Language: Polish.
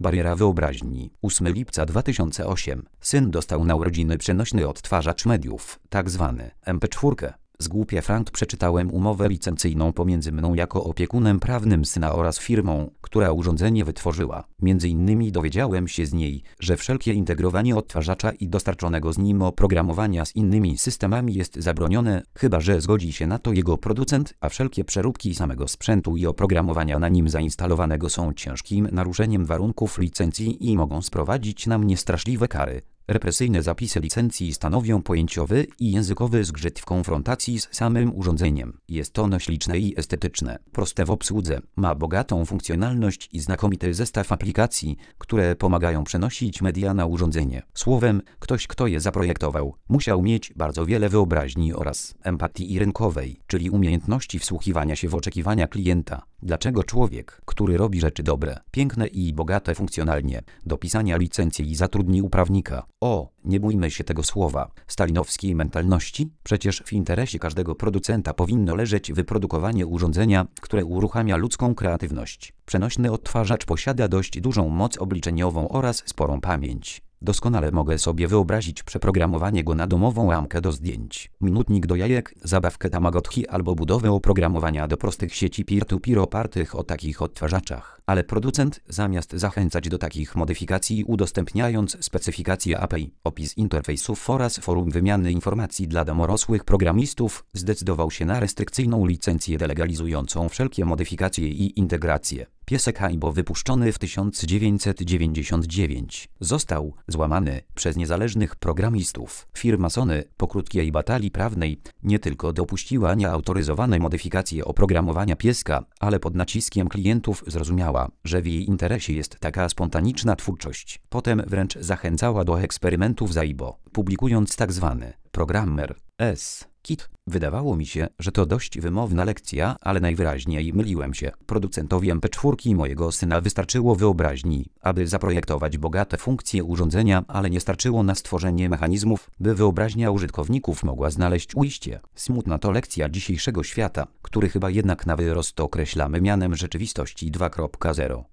Bariera wyobraźni. 8 lipca 2008. Syn dostał na urodziny przenośny odtwarzacz mediów, tzw. MP4. Z głupia frant przeczytałem umowę licencyjną pomiędzy mną jako opiekunem prawnym syna oraz firmą, która urządzenie wytworzyła. Między innymi dowiedziałem się z niej, że wszelkie integrowanie odtwarzacza i dostarczonego z nim oprogramowania z innymi systemami jest zabronione, chyba że zgodzi się na to jego producent, a wszelkie przeróbki samego sprzętu i oprogramowania na nim zainstalowanego są ciężkim naruszeniem warunków licencji i mogą sprowadzić na mnie straszliwe kary. Represyjne zapisy licencji stanowią pojęciowy i językowy zgrzyt w konfrontacji z samym urządzeniem. Jest ono śliczne i estetyczne, proste w obsłudze, ma bogatą funkcjonalność i znakomity zestaw aplikacji, które pomagają przenosić media na urządzenie. Słowem, ktoś, kto je zaprojektował, musiał mieć bardzo wiele wyobraźni oraz empatii rynkowej, czyli umiejętności wsłuchiwania się w oczekiwania klienta. Dlaczego człowiek, który robi rzeczy dobre, piękne i bogate funkcjonalnie, do pisania licencji i zatrudnił prawnika? Nie bójmy się tego słowa, stalinowskiej mentalności? Przecież w interesie każdego producenta powinno leżeć wyprodukowanie urządzenia, które uruchamia ludzką kreatywność. Przenośny odtwarzacz posiada dość dużą moc obliczeniową oraz sporą pamięć. Doskonale mogę sobie wyobrazić przeprogramowanie go na domową ramkę do zdjęć, minutnik do jajek, zabawkę Tamagotchi albo budowę oprogramowania do prostych sieci peer-to-peer opartych o takich odtwarzaczach. Ale producent, zamiast zachęcać do takich modyfikacji udostępniając specyfikacje API, opis interfejsów oraz forum wymiany informacji dla domorosłych programistów, zdecydował się na restrykcyjną licencję delegalizującą wszelkie modyfikacje i integracje. Piesek Haibo wypuszczony w 1999 został złamany przez niezależnych programistów. Firma Sony po krótkiej batalii prawnej nie tylko dopuściła nieautoryzowane modyfikacje oprogramowania pieska, ale pod naciskiem klientów zrozumiała, że w jej interesie jest taka spontaniczna twórczość. Potem wręcz zachęcała do eksperymentów z Haibo, publikując tzw. Programmer S. Kit. Wydawało mi się, że to dość wymowna lekcja, ale najwyraźniej myliłem się. Producentowi MP4 mojego syna wystarczyło wyobraźni, aby zaprojektować bogate funkcje urządzenia, ale nie starczyło na stworzenie mechanizmów, by wyobraźnia użytkowników mogła znaleźć ujście. Smutna to lekcja dzisiejszego świata, który chyba jednak na wyrost określamy mianem rzeczywistości 2.0.